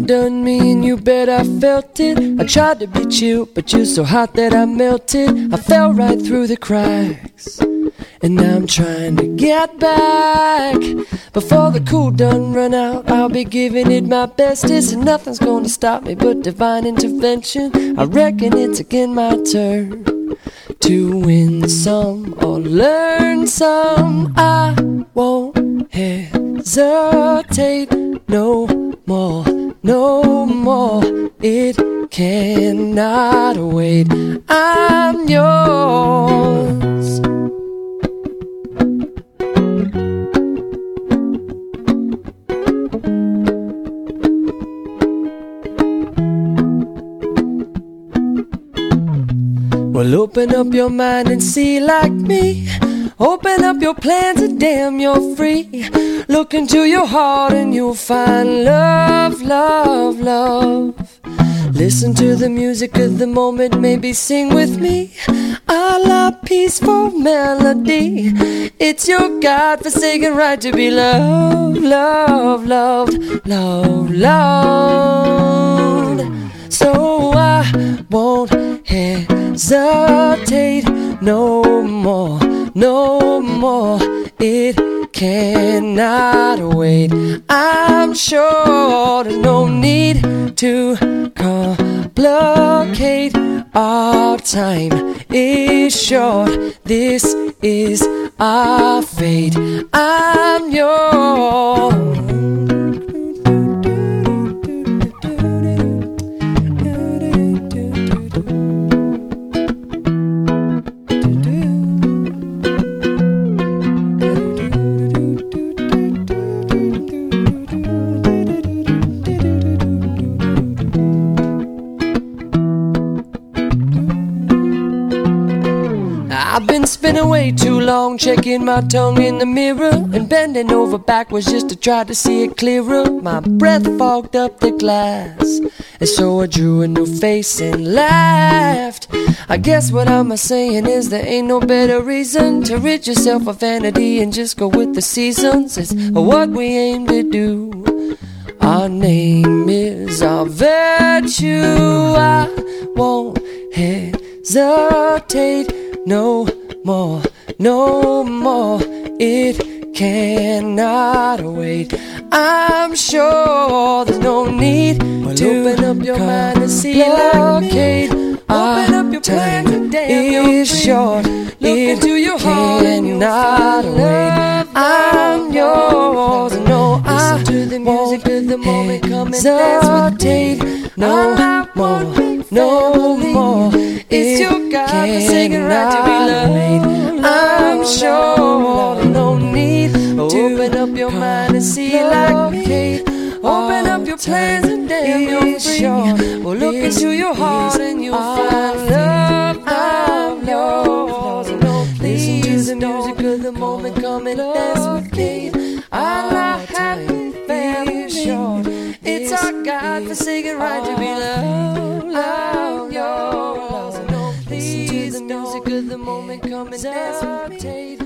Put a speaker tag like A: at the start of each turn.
A: undone me and you bet I felt it. I tried to be chill, but you're so hot that I melted. I fell right through the cracks, and now I'm trying to get back. Before the cool done run out, I'll be giving it my bestest, and nothing's gonna stop me but divine intervention. I reckon it's again my turn to win some or learn some. I won't hesitate no more, no more. It cannot wait. I'm yours. Well, open up your mind and see like me. Open up your plans and damn, you're free. Look into your heart and you'll find love, love, love. Listen to the music of the moment, maybe sing with me. A la peaceful melody. It's your God-forsaken right to be loved, loved, loved, loved, loved. So I won't hesitate no more, no more. It cannot wait. I'm sure there's no need to complicate. Our time is short. This is our fate. I'm yours. I've been spinning way too long, checking my tongue in the mirror and bending over backwards just to try to see it clearer. My breath fogged up the glass, and so I drew a new face and laughed. I guess what I'm saying is there ain't no better reason to rid yourself of vanity and just go with the seasons. It's what we aim to do. Our name is our virtue. I won't hesitate no more, no more. It cannot wait. I'm sure there's no need to open up your mind and see like me. Open up your plans and damn, it's short. Look into your heart and you'll find love. I'm yours. No, I listen to the music of the moment. Come and dance with me. No more, no more. It's your God-forsaken right to be loved. I'm sure there's no need to open up your mind and see like me. Open up your plans and damn, you're free. Well, look into your heart and you'll find love. I'm yours. Listen to the music of the moment. Come and dance with me. I'm happy, family. It's our God-forsaken right to be loved. I'm yours. Listen to the music of the moment. Come and dance with me.